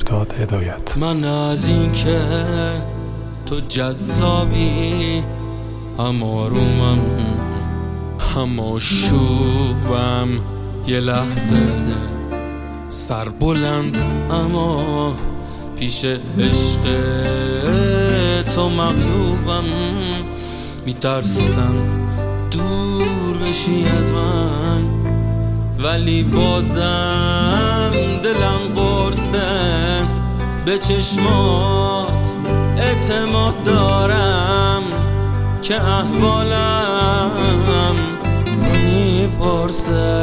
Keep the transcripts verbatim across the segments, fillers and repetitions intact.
مهرداد هدایت. من از این که تو جذابی، هم آرومم هم آشوبم، یه لحظه سر بلند اما پیش عشق تو مغلوبم. میترسم دور بشی از من، ولی بازم دلم قرصه. به چشمات اعتماد دارم که احوالم میپرسه.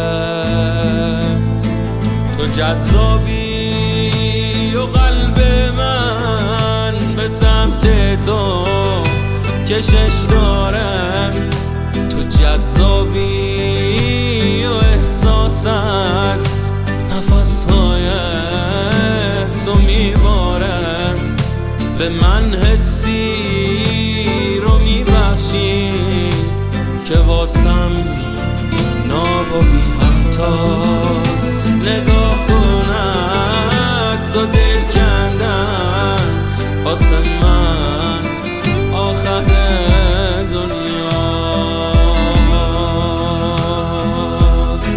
تو جذابی و قلب من به سمت تو کشش داره. تو جذابی و احساس از نفس‌های تو میباره. به من حسی رو میبخشی که واسم ناب و بی همتاست. نگاه کن از تو دل کندن واسه من آخر دنیاست.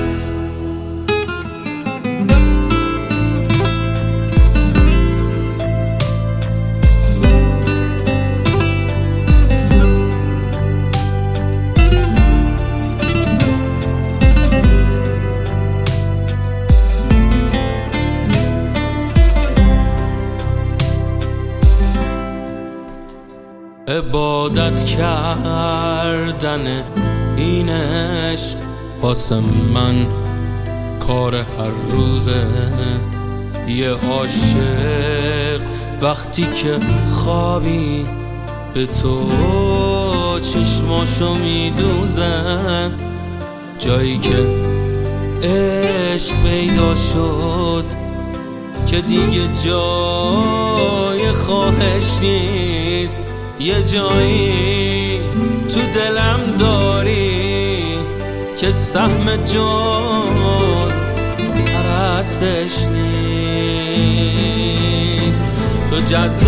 عبادت کردن این عشق واسه من کار هر روزه. یه عاشق وقتی که خوابی به تو چشماشو میدوزه. جایی که عشق پیدا شد که دیگه جای خواهش نیست. یه جایی تو دلم داری که سهم جان پرستش نیست. تو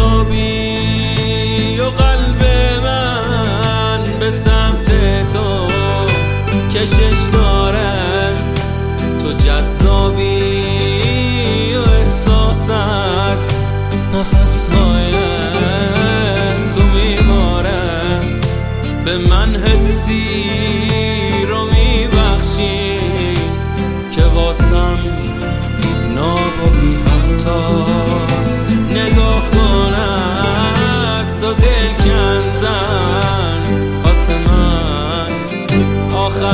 جذابی و قلب من به سمت تو کشش داره. تو جذابی و احساس از نفس‌های تو میباره. به من حسی رو میبخشی که واسم ناب و بی همتاست. نگاه کن از تو دل کندن واسه من آخر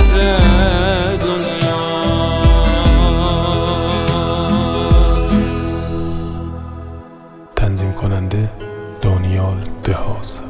دنیاست. تنظیم کننده دانیال دهاز.